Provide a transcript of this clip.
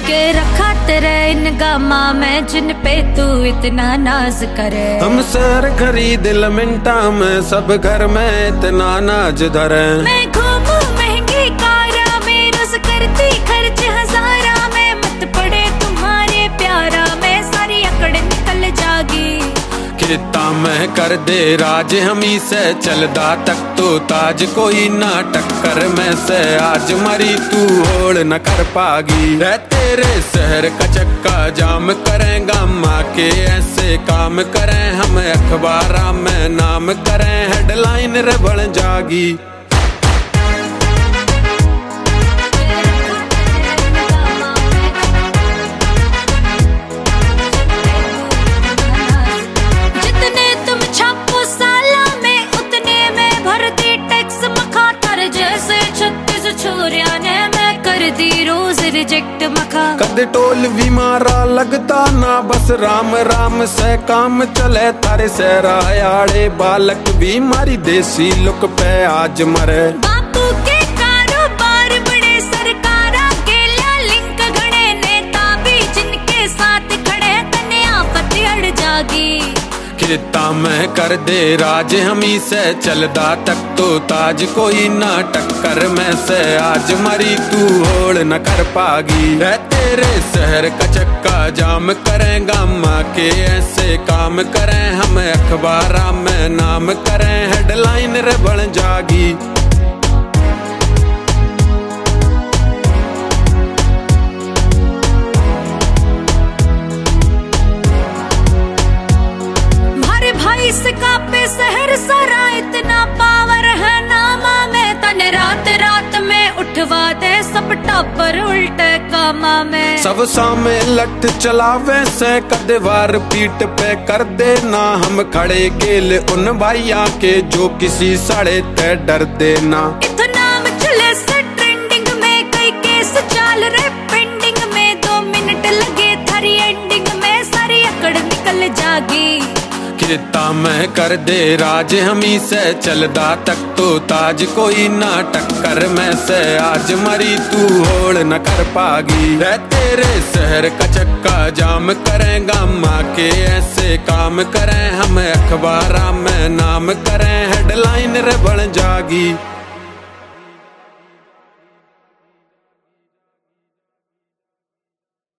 के रखा तेरे इन गामा में जिन पे तू इतना नाज करे। हम सर खरीद मिनटा में सब घर में इतना नाज धरे। मैं घूमूं महंगी कारा में रोज करती खर्च हजारा में, मत पड़े तुम्हारे प्यारा में सारी अकड़ निकल जागी। किता मैं कर दे राज हमी से चलदा तक तो ताज कोई ना टक्कर में से। आज मरी तू होड़ न कर पागी। रे तेरे शहर का चक्का जाम करेंगा माँ के ऐसे काम करें हम अखबारा में नाम करें हेडलाइन रे बन जागी। रिजेक्ट मखा कद टोल भी मारा लगता ना बस राम राम से काम चले तारे सहरा आड़े बालक भी मारी देसी लुक पे आज मरे। बापू के कारोबार बड़े सरकारा के लिंक घड़े नेता भी जिनके साथ खड़े तने आफत अड़ जागी। किता मैं कर दे राज हमी से चलदा तक तो ताज कोई ना टक्कर में से। आज मरी तू होड़ न कर पागी। है तेरे शहर का चक्का जाम करेंगा माँ के ऐसे काम करें हम अखबारा में नाम करें हेडलाइन रे बन जागी। इसका पे शहर सारा इतना पावर है नामा में, तने रात रात में उठवा दे सब टॉपर उल्टे कामा में। सब सामे लट चलावे से कदवार पीठ पे कर देना हम खड़े गेल उन भाइया के जो किसी साड़े ते डर देना। इतना चले से ट्रेंडिंग में कई केस चाल रहे पेंडिंग में, 2 मिनट लगे थारी एंडिंग में सारी अकड़ निकल जागी। किता मैं कर दे राज हमी से चलदा तक तो ताज कोई ना टक्कर में से। आज मरी तू होड़ न कर पागी। रे तेरे शहर का चक्का जाम करेंगा माँ के ऐसे काम करें हम अखबारा में नाम करें हेडलाइन रे बन जागी।